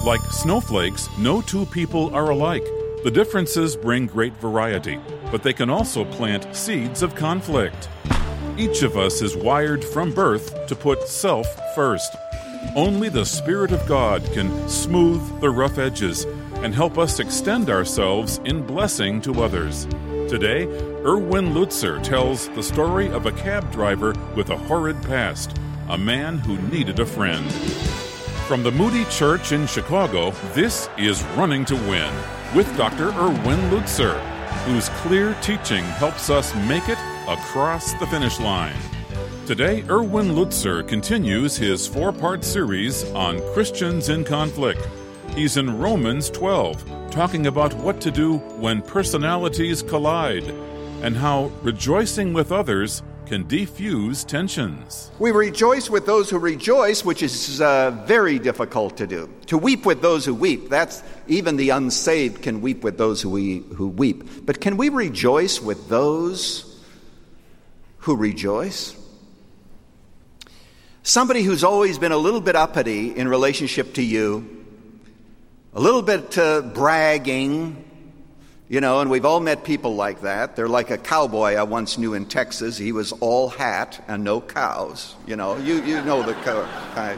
Like snowflakes, no two people are alike. The differences bring great variety, but they can also plant seeds of conflict. Each of us is wired from birth to put self first. Only the Spirit of God can smooth the rough edges and help us extend ourselves in blessing to others. Today, Erwin Lutzer tells the story of a cab driver with a horrid past, a man who needed a friend. From the Moody Church in Chicago, this is Running to Win with Dr. Erwin Lutzer, whose clear teaching helps us make it across the finish line. Today, Erwin Lutzer continues his 4-part series on Christians in conflict. He's in Romans 12, talking about what to do when personalities collide and how rejoicing with others can defuse tensions. We rejoice with those who rejoice, which is very difficult to do. To weep with those who weep, that's even the unsaved can weep with those who weep. But can we rejoice with those who rejoice? Somebody who's always been a little bit uppity in relationship to you, a little bit bragging, and we've all met people like that. They're like a cowboy I once knew in Texas. He was all hat and no cows. You know the kind.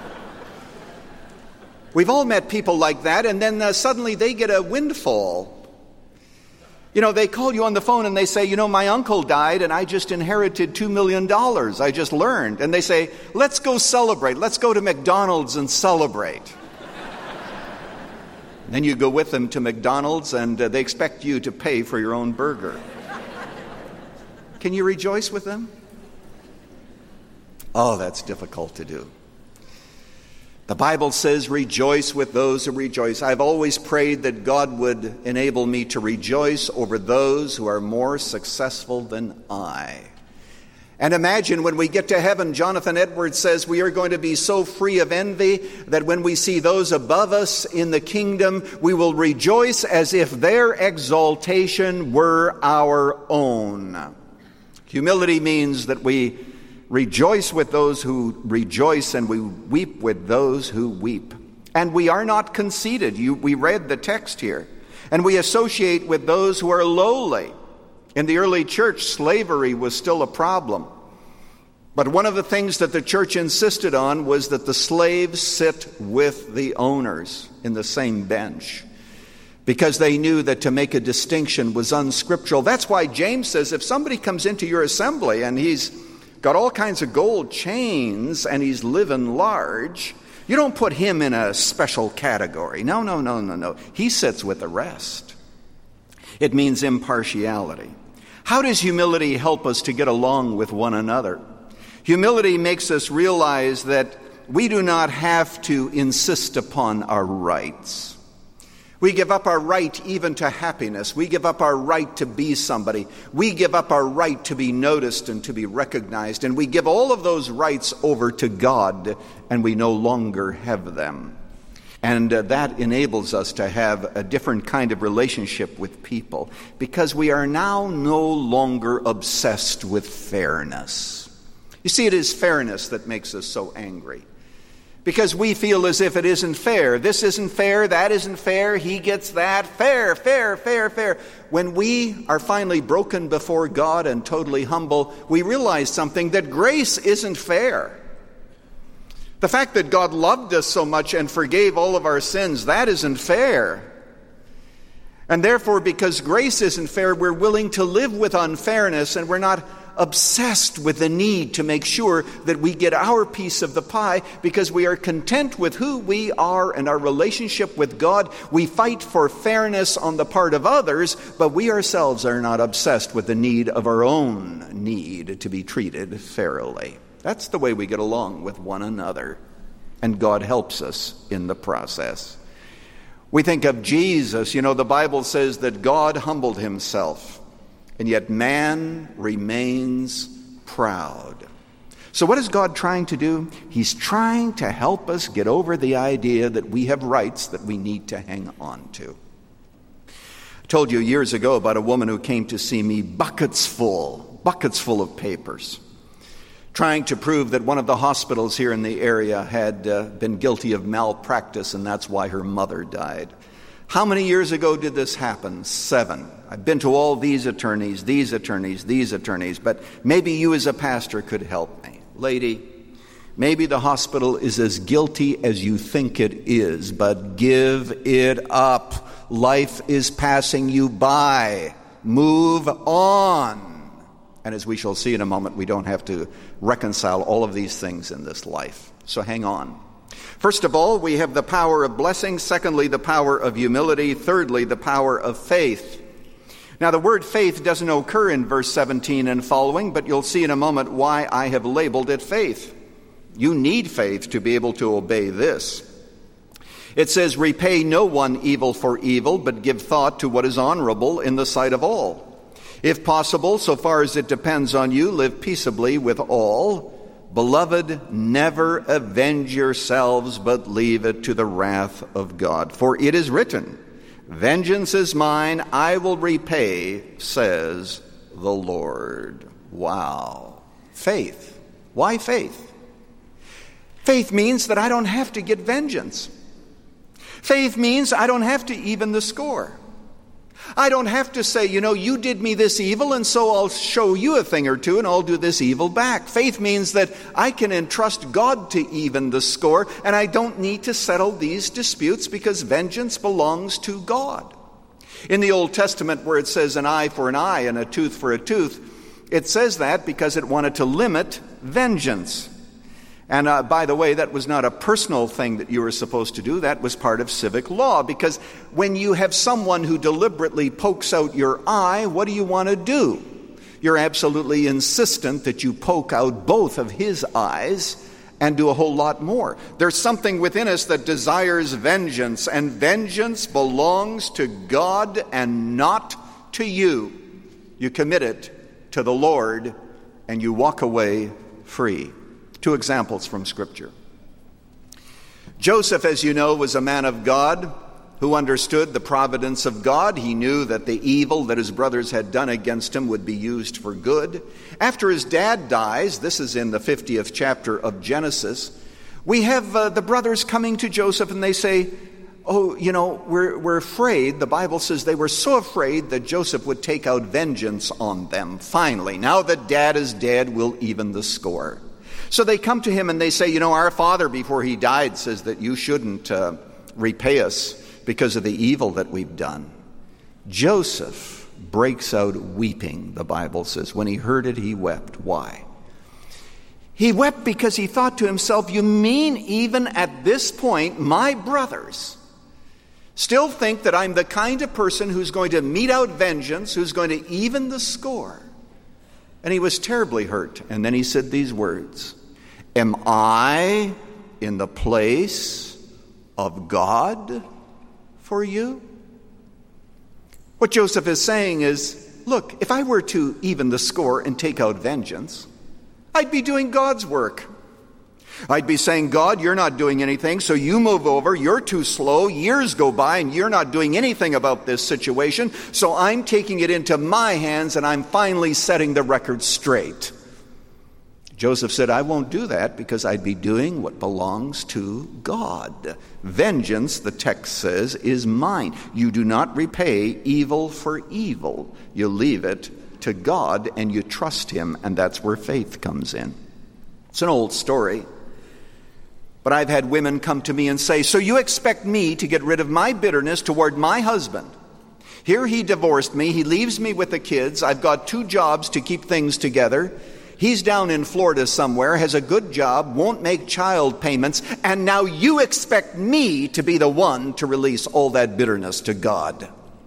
We've all met people like that, and then suddenly they get a windfall. They call you on the phone and they say, my uncle died and I just inherited $2 million. I just learned. And they say, let's go celebrate. Let's go to McDonald's and celebrate. Then you go with them to McDonald's and they expect you to pay for your own burger. Can you rejoice with them? Oh, that's difficult to do. The Bible says, rejoice with those who rejoice. I've always prayed that God would enable me to rejoice over those who are more successful than I. And imagine when we get to heaven, Jonathan Edwards says we are going to be so free of envy that when we see those above us in the kingdom, we will rejoice as if their exaltation were our own. Humility means that we rejoice with those who rejoice and we weep with those who weep. And we are not conceited. We read the text here. And we associate with those who are lowly. In the early church, slavery was still a problem. But one of the things that the church insisted on was that the slaves sit with the owners in the same bench, because they knew that to make a distinction was unscriptural. That's why James says if somebody comes into your assembly and he's got all kinds of gold chains and he's living large, you don't put him in a special category. No. He sits with the rest. It means impartiality. How does humility help us to get along with one another? Humility makes us realize that we do not have to insist upon our rights. We give up our right even to happiness. We give up our right to be somebody. We give up our right to be noticed and to be recognized. And we give all of those rights over to God, and we no longer have them. And that enables us to have a different kind of relationship with people, because we are now no longer obsessed with fairness. You see, it is fairness that makes us so angry, because we feel as if it isn't fair. This isn't fair, that isn't fair, he gets that. Fair. When we are finally broken before God and totally humble, we realize something, that grace isn't fair. The fact that God loved us so much and forgave all of our sins, that isn't fair. And therefore, because grace isn't fair, we're willing to live with unfairness, and we're not obsessed with the need to make sure that we get our piece of the pie, because we are content with who we are and our relationship with God. We fight for fairness on the part of others, but we ourselves are not obsessed with the need of our own need to be treated fairly. That's the way we get along with one another, and God helps us in the process. We think of Jesus. The Bible says that God humbled himself, and yet man remains proud. So what is God trying to do? He's trying to help us get over the idea that we have rights that we need to hang on to. I told you years ago about a woman who came to see me buckets full of papers. trying to prove that one of the hospitals here in the area had been guilty of malpractice, and that's why her mother died. How many years ago did this happen? 7. I've been to all these attorneys, but maybe you as a pastor could help me. Lady, maybe the hospital is as guilty as you think it is, but give it up. Life is passing you by. Move on. And as we shall see in a moment, we don't have to reconcile all of these things in this life. So hang on. First of all, we have the power of blessing. Secondly, the power of humility. Thirdly, the power of faith. Now, the word faith doesn't occur in verse 17 and following, but you'll see in a moment why I have labeled it faith. You need faith to be able to obey this. It says, repay no one evil for evil, but give thought to what is honorable in the sight of all. If possible, so far as it depends on you, live peaceably with all. Beloved, never avenge yourselves, but leave it to the wrath of God. For it is written, vengeance is mine, I will repay, says the Lord. Wow. Faith. Why faith? Faith means that I don't have to get vengeance. Faith means I don't have to even the score. I don't have to say, you did me this evil, and so I'll show you a thing or two, and I'll do this evil back. Faith means that I can entrust God to even the score, and I don't need to settle these disputes because vengeance belongs to God. In the Old Testament, where it says an eye for an eye and a tooth for a tooth, it says that because it wanted to limit vengeance. And by the way, that was not a personal thing that you were supposed to do. That was part of civic law. Because when you have someone who deliberately pokes out your eye, what do you want to do? You're absolutely insistent that you poke out both of his eyes and do a whole lot more. There's something within us that desires vengeance, and vengeance belongs to God and not to you. You commit it to the Lord and you walk away free. 2 examples from Scripture. Joseph, as you know, was a man of God who understood the providence of God. He knew that the evil that his brothers had done against him would be used for good. After his dad dies, this is in the 50th chapter of Genesis, we have the brothers coming to Joseph and they say, we're afraid. The Bible says they were so afraid that Joseph would take out vengeance on them. Finally, now that dad is dead, we'll even the score. So they come to him and they say, our father before he died says that you shouldn't repay us because of the evil that we've done. Joseph breaks out weeping, the Bible says. When he heard it, he wept. Why? He wept because he thought to himself, you mean even at this point, my brothers still think that I'm the kind of person who's going to mete out vengeance, who's going to even the score? And he was terribly hurt. And then he said these words, am I in the place of God for you? What Joseph is saying is, look, if I were to even the score and take out vengeance, I'd be doing God's work. I'd be saying, God, you're not doing anything, so you move over. You're too slow. Years go by, and you're not doing anything about this situation, so I'm taking it into my hands, and I'm finally setting the record straight. Joseph said, I won't do that because I'd be doing what belongs to God. Vengeance, the text says, is mine. You do not repay evil for evil. You leave it to God, and you trust him, and that's where faith comes in. It's an old story. But I've had women come to me and say, so you expect me to get rid of my bitterness toward my husband? Here he divorced me. He leaves me with the kids. I've got 2 jobs to keep things together. He's down in Florida somewhere, has a good job, won't make child payments, and now you expect me to be the one to release all that bitterness to God.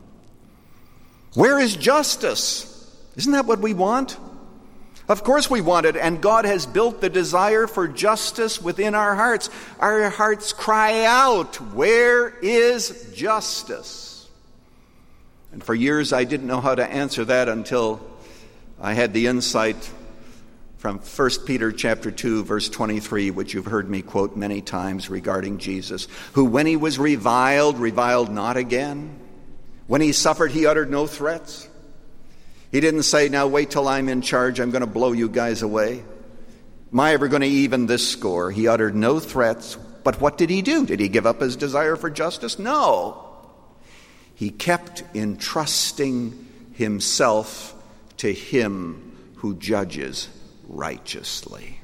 Where is justice? Isn't that what we want? Of course we want it, and God has built the desire for justice within our hearts. Our hearts cry out, where is justice? And for years I didn't know how to answer that until I had the insight from 1 Peter chapter 2, verse 23, which you've heard me quote many times regarding Jesus, who when he was reviled not again. When he suffered, he uttered no threats. He didn't say, now wait till I'm in charge, I'm going to blow you guys away. Am I ever going to even this score? He uttered no threats, but what did he do? Did he give up his desire for justice? No. He kept entrusting himself to him who judges righteously.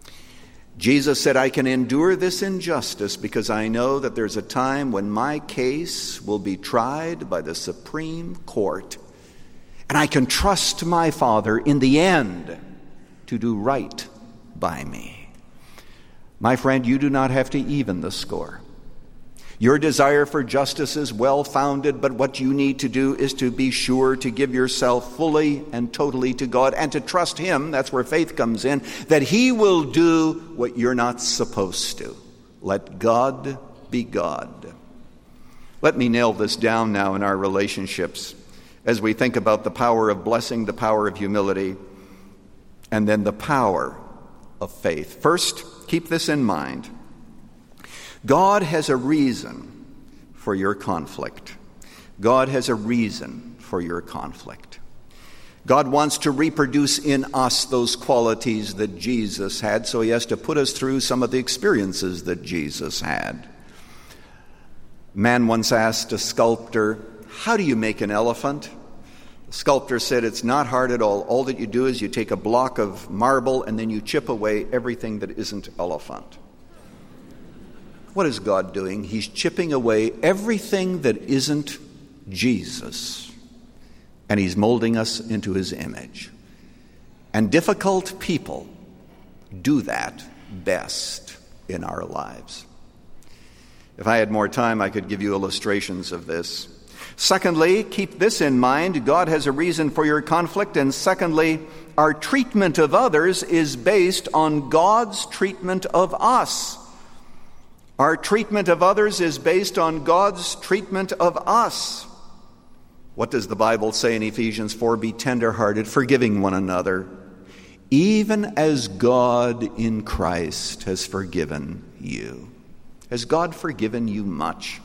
Jesus said, I can endure this injustice because I know that there's a time when my case will be tried by the Supreme Court. And I can trust my Father in the end to do right by me. My friend, you do not have to even the score. Your desire for justice is well-founded, but what you need to do is to be sure to give yourself fully and totally to God and to trust Him, that's where faith comes in, that He will do what you're not supposed to. Let God be God. Let me nail this down now in our relationships as we think about the power of blessing, the power of humility, and then the power of faith. First, keep this in mind. God has a reason for your conflict. God has a reason for your conflict. God wants to reproduce in us those qualities that Jesus had, so He has to put us through some of the experiences that Jesus had. Man once asked a sculptor, how do you make an elephant? The sculptor said, it's not hard at all. All that you do is you take a block of marble and then you chip away everything that isn't elephant. What is God doing? He's chipping away everything that isn't Jesus. And He's molding us into His image. And difficult people do that best in our lives. If I had more time, I could give you illustrations of this. Secondly, keep this in mind. God has a reason for your conflict. And secondly, our treatment of others is based on God's treatment of us. Our treatment of others is based on God's treatment of us. What does the Bible say in Ephesians 4? Be tenderhearted, forgiving one another, even as God in Christ has forgiven you. Has God forgiven you much?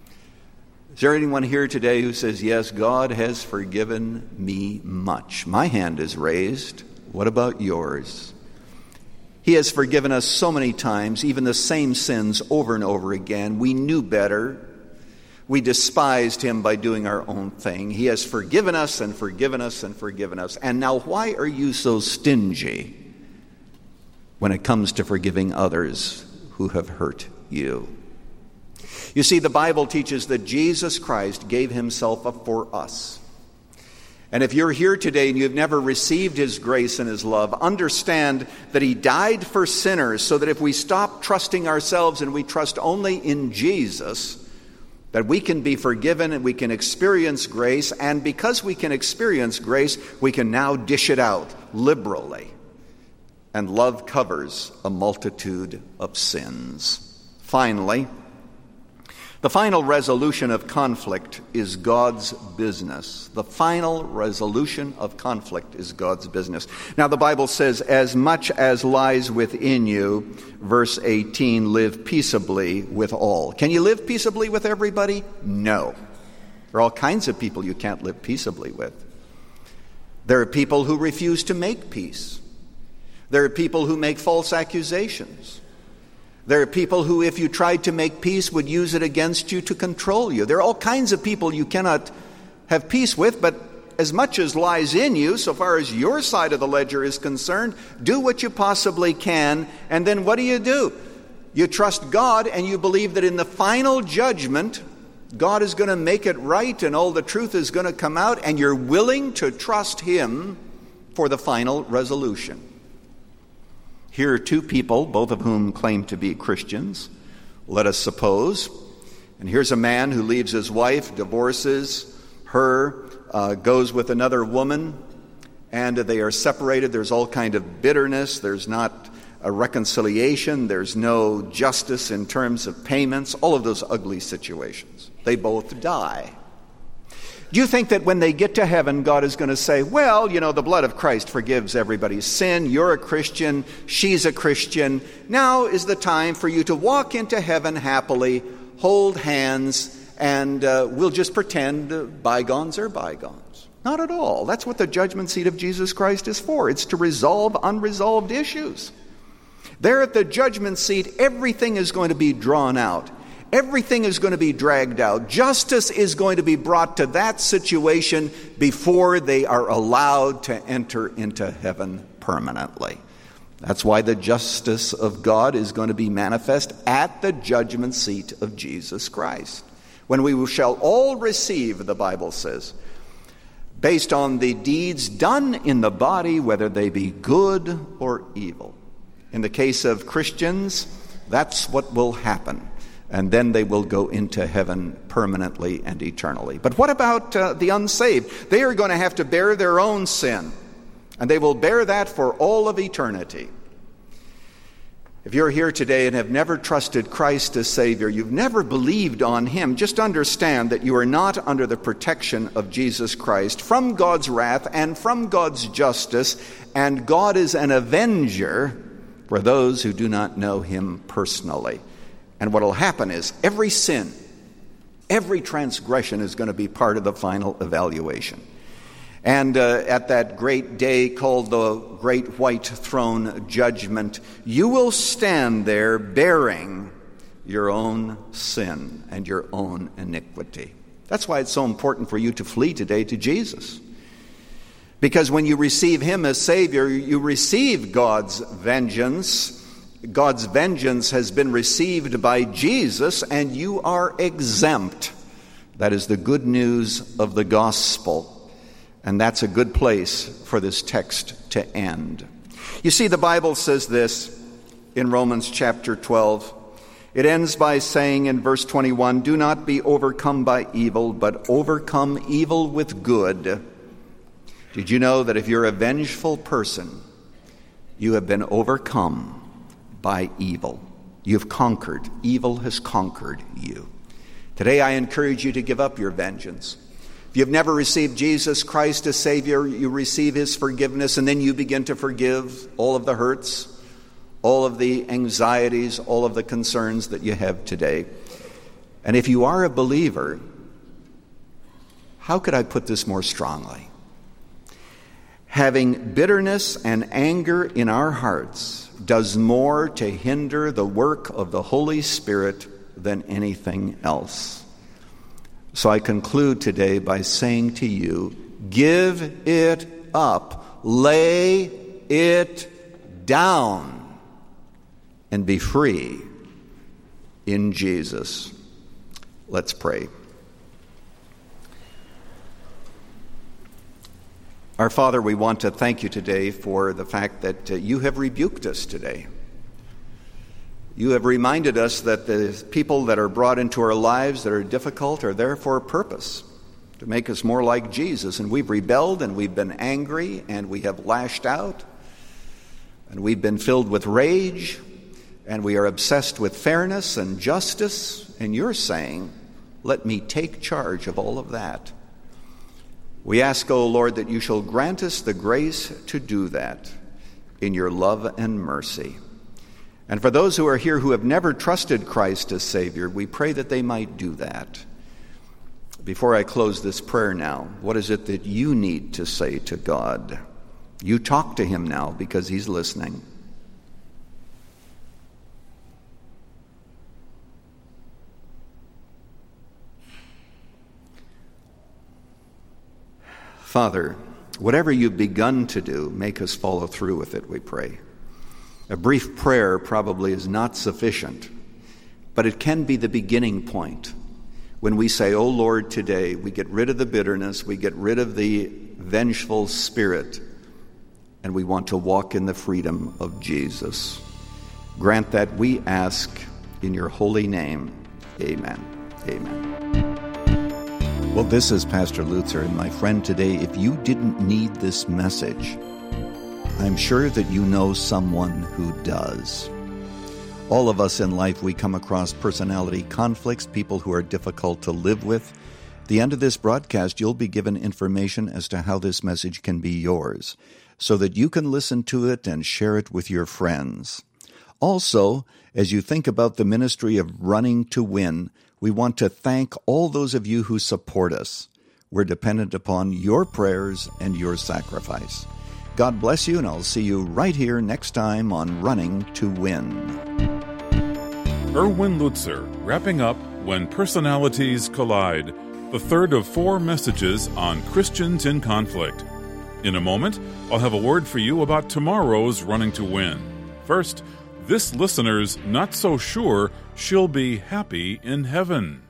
Is there anyone here today who says, yes, God has forgiven me much? My hand is raised. What about yours? He has forgiven us so many times, even the same sins over and over again. We knew better. We despised Him by doing our own thing. He has forgiven us and forgiven us and forgiven us. And now why are you so stingy when it comes to forgiving others who have hurt you? You see, the Bible teaches that Jesus Christ gave Himself up for us. And if you're here today and you've never received His grace and His love, understand that He died for sinners so that if we stop trusting ourselves and we trust only in Jesus, that we can be forgiven and we can experience grace. And because we can experience grace, we can now dish it out liberally. And love covers a multitude of sins. Finally, the final resolution of conflict is God's business. The final resolution of conflict is God's business. Now, the Bible says, as much as lies within you, verse 18, live peaceably with all. Can you live peaceably with everybody? No. There are all kinds of people you can't live peaceably with. There are people who refuse to make peace. There are people who make false accusations. There are people who, if you tried to make peace, would use it against you to control you. There are all kinds of people you cannot have peace with, but as much as lies in you, so far as your side of the ledger is concerned, do what you possibly can, and then what do? You trust God, and you believe that in the final judgment, God is going to make it right, and all the truth is going to come out, and you're willing to trust Him for the final resolution. Here are two people, both of whom claim to be Christians, let us suppose. And here's a man who leaves his wife, divorces her, goes with another woman, and they are separated. There's all kind of bitterness. There's not a reconciliation. There's no justice in terms of payments. All of those ugly situations. They both die. Do you think that when they get to heaven, God is going to say, well, you know, the blood of Christ forgives everybody's sin. You're a Christian. She's a Christian. Now is the time for you to walk into heaven happily, hold hands, and we'll just pretend bygones are bygones. Not at all. That's what the judgment seat of Jesus Christ is for. It's to resolve unresolved issues. There at the judgment seat, everything is going to be drawn out. Everything is going to be dragged out. Justice is going to be brought to that situation before they are allowed to enter into heaven permanently. That's why the justice of God is going to be manifest at the judgment seat of Jesus Christ, when we shall all receive, the Bible says, based on the deeds done in the body, whether they be good or evil. In the case of Christians, that's what will happen. And then they will go into heaven permanently and eternally. But what about the unsaved? They are going to have to bear their own sin. And they will bear that for all of eternity. If you're here today and have never trusted Christ as Savior, you've never believed on Him, just understand that you are not under the protection of Jesus Christ from God's wrath and from God's justice, and God is an avenger for those who do not know Him personally. And what will happen is every sin, every transgression is going to be part of the final evaluation. And at that great day called the Great White Throne Judgment, you will stand there bearing your own sin and your own iniquity. That's why it's so important for you to flee today to Jesus. Because when you receive Him as Savior, you receive God's vengeance. God's vengeance has been received by Jesus, and you are exempt. That is the good news of the gospel. And that's a good place for this text to end. You see, the Bible says this in Romans chapter 12. It ends by saying in verse 21, "Do not be overcome by evil, but overcome evil with good." Did you know that if you're a vengeful person, you have been overcome by evil? You've conquered. Evil has conquered you. Today I encourage you to give up your vengeance. If you've never received Jesus Christ as Savior, you receive His forgiveness, and then you begin to forgive all of the hurts, all of the anxieties, all of the concerns that you have today. And if you are a believer, how could I put this more strongly? Having bitterness and anger in our hearts does more to hinder the work of the Holy Spirit than anything else. So I conclude today by saying to you, give it up, lay it down, and be free in Jesus. Let's pray. Our Father, we want to thank you today for the fact that you have rebuked us today. You have reminded us that the people that are brought into our lives that are difficult are there for a purpose, to make us more like Jesus. And we've rebelled, and we've been angry, and we have lashed out, and we've been filled with rage, and we are obsessed with fairness and justice. And you're saying, let me take charge of all of that. We ask, O Lord, that you shall grant us the grace to do that in your love and mercy. And for those who are here who have never trusted Christ as Savior, we pray that they might do that. Before I close this prayer now, what is it that you need to say to God? You talk to Him now because He's listening. Father, whatever you've begun to do, make us follow through with it, we pray. A brief prayer probably is not sufficient, but it can be the beginning point. When we say, "Oh Lord, today we get rid of the bitterness, we get rid of the vengeful spirit, and we want to walk in the freedom of Jesus." Grant that, we ask in your holy name. Amen. Amen. Well, this is Pastor Lutzer, and my friend, today, if you didn't need this message, I'm sure that you know someone who does. All of us in life, we come across personality conflicts, people who are difficult to live with. At the end of this broadcast, you'll be given information as to how this message can be yours, so that you can listen to it and share it with your friends. Also, as you think about the ministry of Running to Win, we want to thank all those of you who support us. We're dependent upon your prayers and your sacrifice. God bless you, and I'll see you right here next time on Running to Win. Erwin Lutzer, wrapping up When Personalities Collide, the third of 4 messages on Christians in conflict. In a moment, I'll have a word for you about tomorrow's Running to Win. First, this listener's not so sure she'll be happy in heaven.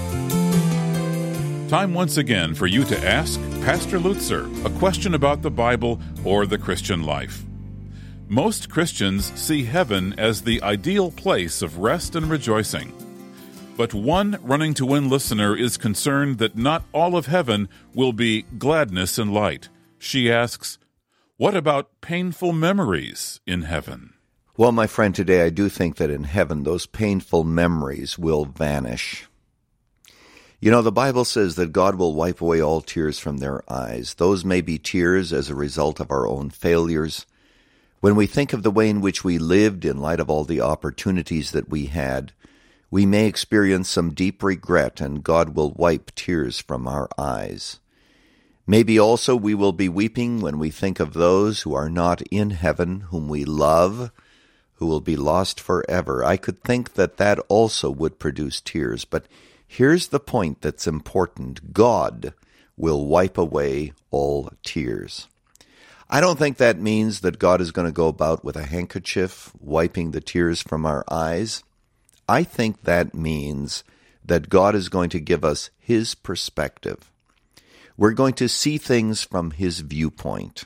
Time once again for you to ask Pastor Lutzer a question about the Bible or the Christian life. Most Christians see heaven as the ideal place of rest and rejoicing. But one Running to Win listener is concerned that not all of heaven will be gladness and light. She asks, what about painful memories in heaven? Well, my friend, today I do think that in heaven those painful memories will vanish. You know, the Bible says that God will wipe away all tears from their eyes. Those may be tears as a result of our own failures. When we think of the way in which we lived in light of all the opportunities that we had, we may experience some deep regret, and God will wipe tears from our eyes. Maybe also we will be weeping when we think of those who are not in heaven, whom we love, who will be lost forever. I could think that also would produce tears, but here's the point that's important. God will wipe away all tears. I don't think that means that God is going to go about with a handkerchief wiping the tears from our eyes. I think that means that God is going to give us His perspective. We're going to see things from His viewpoint.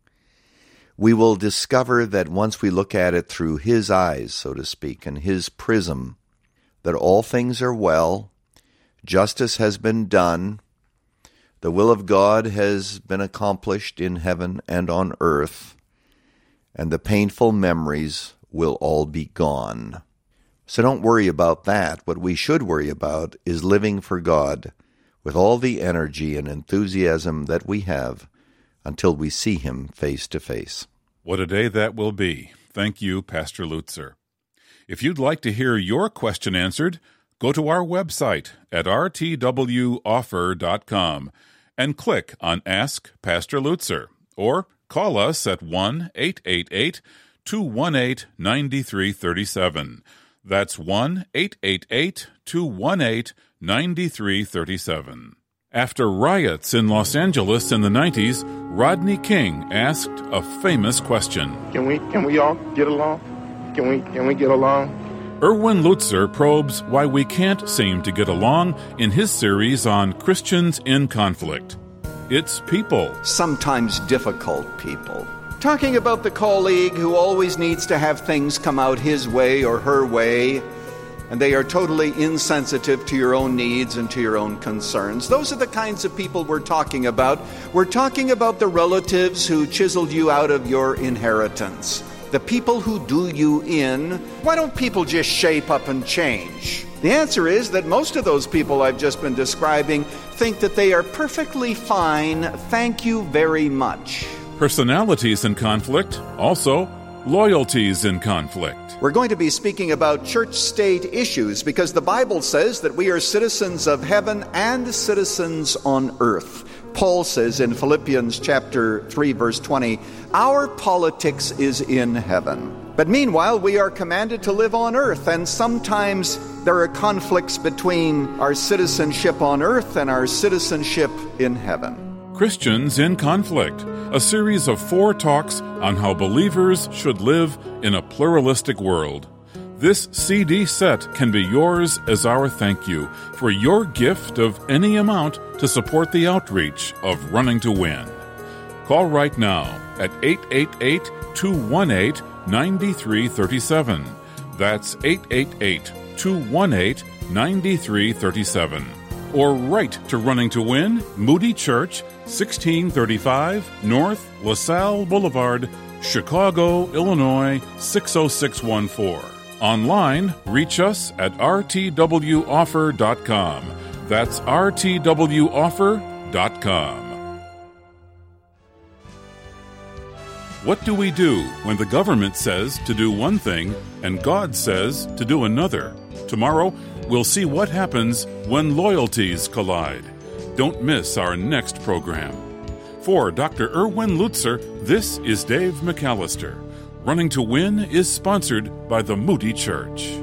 We will discover that once we look at it through His eyes, so to speak, and His prism, that all things are well, justice has been done, the will of God has been accomplished in heaven and on earth, and the painful memories will all be gone. So don't worry about that. What we should worry about is living for God with all the energy and enthusiasm that we have until we see Him face to face. What a day that will be. Thank you, Pastor Lutzer. If you'd like to hear your question answered, go to our website at rtwoffer.com and click on Ask Pastor Lutzer, or call us at 1-888-218-9337. That's 1-888-218-9337. After riots in Los Angeles in the 90s, Rodney King asked a famous question. Can we all get along? Can we get along? Erwin Lutzer probes why we can't seem to get along in his series on Christians in conflict. It's people. Sometimes difficult people. Talking about the colleague who always needs to have things come out his way or her way, and they are totally insensitive to your own needs and to your own concerns. Those are the kinds of people we're talking about. We're talking about the relatives who chiseled you out of your inheritance. The people who do you in. Why don't people just shape up and change? The answer is that most of those people I've just been describing think that they are perfectly fine. Thank you very much. Personalities in conflict, also loyalties in conflict. We're going to be speaking about church-state issues because the Bible says that we are citizens of heaven and citizens on earth. Paul says in Philippians chapter 3, verse 20, our politics is in heaven. But meanwhile, we are commanded to live on earth, and sometimes there are conflicts between our citizenship on earth and our citizenship in heaven. Christians in Conflict, a series of 4 talks on how believers should live in a pluralistic world. This CD set can be yours as our thank you for your gift of any amount to support the outreach of Running to Win. Call right now at 888-218-9337. That's 888-218-9337. Or write to Running to Win, Moody Church, 1635 North LaSalle Boulevard, Chicago, Illinois, 60614. Online, reach us at rtwoffer.com. That's rtwoffer.com. What do we do when the government says to do one thing and God says to do another? Tomorrow, we'll see what happens when loyalties collide. Don't miss our next program. For Dr. Erwin Lutzer, this is Dave McAllister. Running to Win is sponsored by the Moody Church.